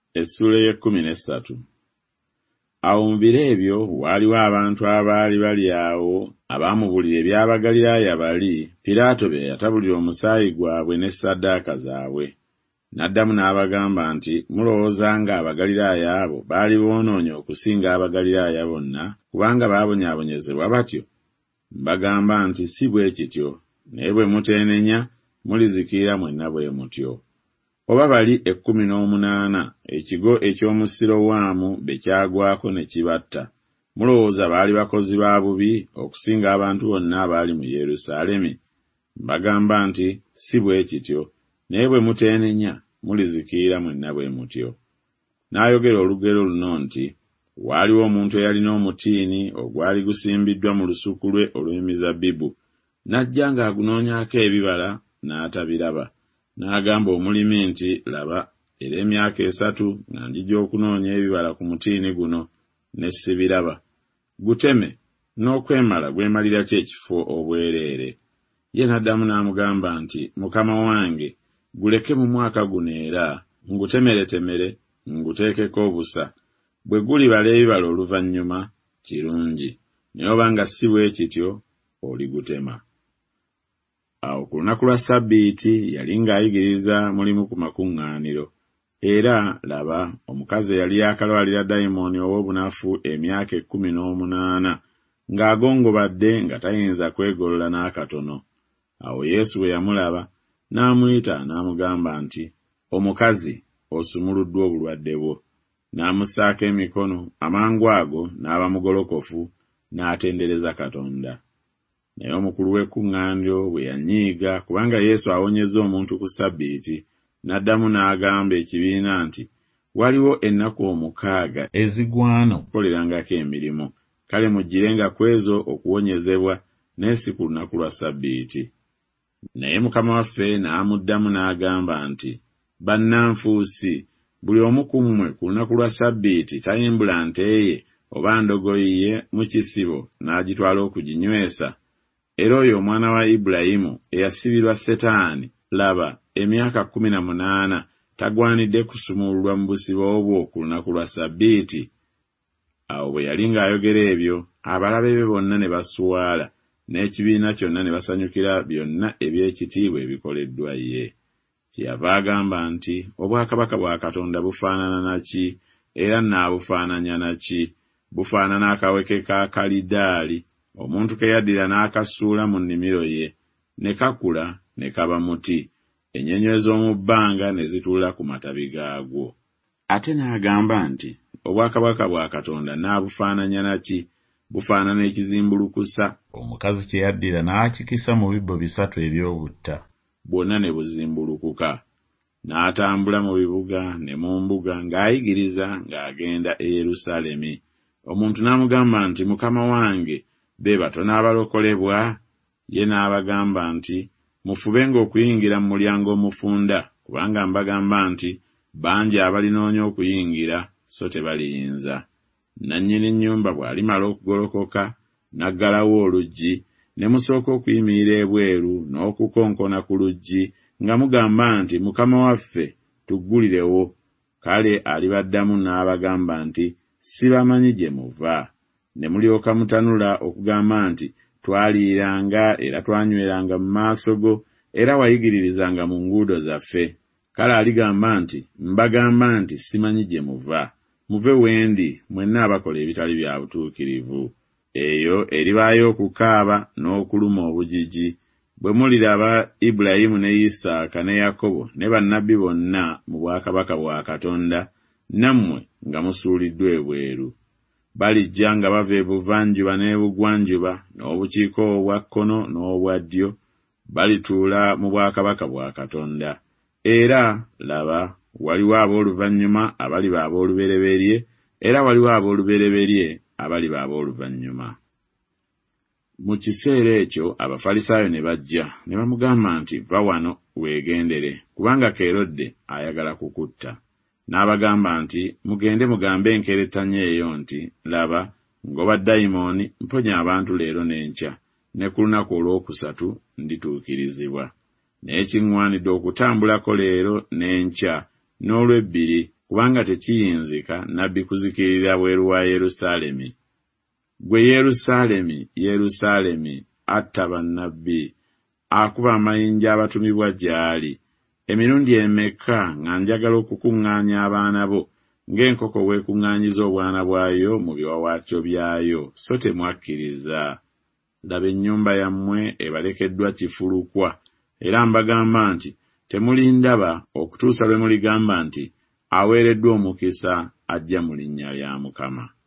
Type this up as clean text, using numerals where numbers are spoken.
Essula y'e13. Awo mu biro ebyo waaliwo abantu abaali bali awo abaamubulira eby'Abagaliraaya bali Piraato bye yatabulira omusaayi gwabwe ne ssaddaaka zaabwe. N'addamu n'abagamba nti, mulowooza nga Abagaliraaya abo baali boonoonye okusinga Abagaliraaya bonna kubanga baabonyaabonyezebwa batyo? Mbagamba nti si bwe kityo, naye bwe muteenenya mulizikira mwenna bwe mutyo. Oba bali 18 ekigo eky'omu Sirowamu be kyagwako ne kibatta, mulowooza baali bakozi ba bubi okusinga abantu bonna abaali mu Yerusaalemi? Mbagamba nti si bwe kityo, naye bwe muteenenya mulizikira mwenna bwe mutyo. N'ayogera olugero luno nti, waaliwo omuntu eyalina omutiini ogwali gusimbiddwa mu lusuku lwe olw'emizabbibu, n'ajja ng'agunoonyako ebibala n'atabiraba. N'agamba omulimi nti, laba, era emyaka 3 nga njija okunoonya ebibala ku mutiini guno ne sibiraba. Guteme, n'okwemala gwemalira ki ekifo obwereere? Ye n'addamu n'amugamba nti, mukama wange, guleke mu mwaka guno era ngutemeretemere nguteekeko obusa. Bwe gulibala ebibala oluvannyuma kirungi, naye obanga si bwe kityo oligutema. Awo ku lunaku lwa Ssabbiiti yali ng'ayigiriza mulimu ku makuŋŋaaniro, era laba, omukazi eyali yakalwalira dayimooni ow'obunafu emyaka 18 ng'agongobadde nga tayinza kwegolola n'akatono. Awo Yesu bwe yamulaba n'amuyita n'amugamba nti, omukazi, osumuluddwa obulwadde bwo. N'amussaako emikono, amangu ago n'aba mugolokofu n'atendereza Katonda. Naye omukulu w'ekkuŋŋaaniro bwe yanyiiga kubanga Yesu awonyezza omuntu ku Ssabbiiti, n'addamu n'agamba ekibiina nti, waliwo ennaku 6 ezigwana okukolerangako emirimu, kale mujjirenga ku ezo okuwonyezebwa, naye si ku lunaku lwa Ssabbiiti. Naye Mukama waffe n'amuddamu n'agamba nti, bannanfuusi, buli omu ku mmwe ku lunaku lwa Ssabbiiti tayimbula nte ye oba ndogoyi ye mu kisibo n'agitwala okuginywesa? Era oyo omwana wa Ibulayimu eyasibirwa Setaani, laba, emyaka 18 tagwanidde kusumululwa mu busibo obwo ku lunaku lwa Ssabbiiti? Awo bwe yali ng'ayogera ebyo, abalabe be bonna ne basuwaala, n'ekibiina kyonna ne basanyukira byonna eby'ekitiibwa ebikoleddwa ye. Kyeyava agamba nti, obwakabaka bwa Katonda bufaanana na ki, era nnaabufaananya na ki? Bufaanana akaweke ka kalidaali, omuntu ke yaddira n'akasuula mu nnimiro ye, ne kakula ne kaba muti, ennyonyi ez'omu bbanga ne zituula ku matabi gaagwo. Ate n'agamba nti, obwakabaka bwa Katonda nnaabufaananya na ki? Bufaanana ekizimbulukusa omukazi kye yaddira n'akikisa mu bibbo 3 eby'obutta, bwonna ne buzimbulukuka. N'atambula mu bibuga ne mu mbuga ng'ayigiriza ng'agenda e Yerusaalemi. Omuntu n'amugamba nti, mukama wange, be batono abalokolebwa? Ye n'abagamba nti, mufubenga okuyingira mu mulyango omufunda, kubanga mbagamba nti bangi abalinoonya okuyingira so tebaliyinza. Nannyini nnyumba bw'alimala okugolokoka n'aggalawo oluggi, ne musooka okuyimirira ebweru n'okukonkona ku luggi nga mugamba nti, mukama waffe, tuggulirewo. Kale alibaddamu n'abagamba nti, sibamanyi gye muva. Ne mulyoka mutanula okugamba nti, twaliiranga era twanyweranga mu maaso go, era wayigiririzanga mu nguudo zaffe. Kale aligamba nti, mbagamba nti simanyi gye muva. Muve wendi, mwenna abakola ebitali bya butuukirivu. Eyo eribaayo okukaaba n'okuluma obujiji, bwe muliraba Ibulayimu ne Isaaka ne Yakobo ne bannabbi bonna mu bwakabaka bwa Katonda, nammwe nga musuuliddwa ebweru. Balijja nga bava ebuvanjuba n'ebugwanjuba n'obukiiko obwa kkono n'obwa ddyo, balituula mu bwakabaka bwa Katonda. Era laba, waliwo ab'oluvannyuma abaliba ab'olubereberye, era waliwo ab'olubereberye abaliba ab'oluvannyuma. Mu kiseera ekyo Abafalisaayo ne bajja ne bamugamba nti, vva wano weegendere, kubanga Kerode ayagala kukutta. N'abagamba nti, mugende mugambe enkerettanyi eyo nti, laba, ngoba dayimooni, mponya abantu leero n'enkya, ne ku lunaku olwokusatu ndituukirizibwa. Naye kiŋŋwanidde okutambulako leero n'enkya n'olw'ebbiri kubanga tekiyinzika nabbi kuzikirira bweru wa Yerusaalemi. Gwe Yerusaalemi, Yerusaalemi, atta bannabbi, akuba amayinja abatumibwa gy'ali. Emirundi emeka nga njagala okukuŋŋaanya abaana bo, ng'enkoko bw'ekuŋŋaanyiza obwana bwayo mu biwawaatyo byayo, so temwakkiriza. Laba ennyumba yammwe ebalekeddwa kifulukwa, era mbagamba nti temulindaba okutuusa lwe muligamba nti aweereddwa omukisa ajja mu linnya lya Mukama.